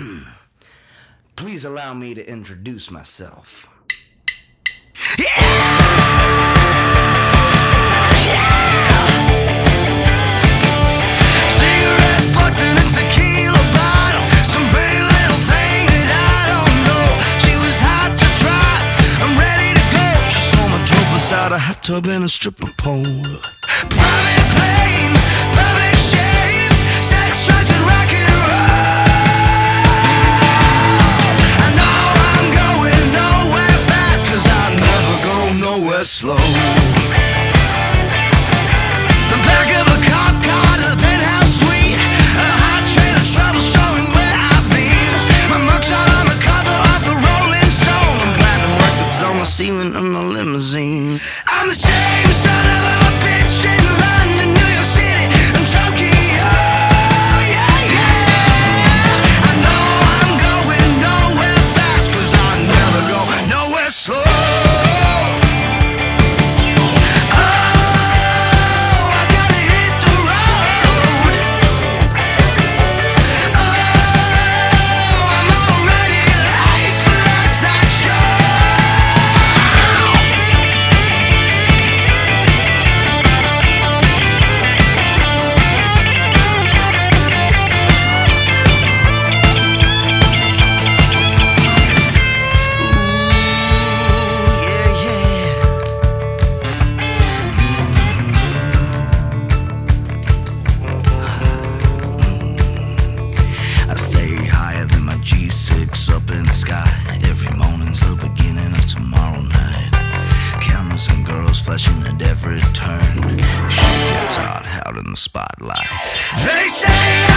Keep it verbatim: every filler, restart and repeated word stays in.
Please allow me to introduce myself. Cigarette butts and a tequila bottle, some pretty little thing that I don't know. She was hot to trot, I'm ready to go. She saw my dope beside a hot tub and a stripper pole. Private planes, public shaves, sex, drugs, and rock and roll. I know I'm going nowhere fast, cause I never go nowhere slow. The back of a cop car to the penthouse suite, a hot trail of trouble showing where I've been. My mugshot on the cover of the Rolling Stone, and platinum records on the ceiling of my limousine. I'm the same son of a bitch in London, New York City, and Tokyo. Yeah, yeah. I know I'm going nowhere fast, cause I never go nowhere slow. Up in the sky, every morning's the beginning of tomorrow night. Cameras and girls flashing at every turn. She gets hot out in the spotlight. They say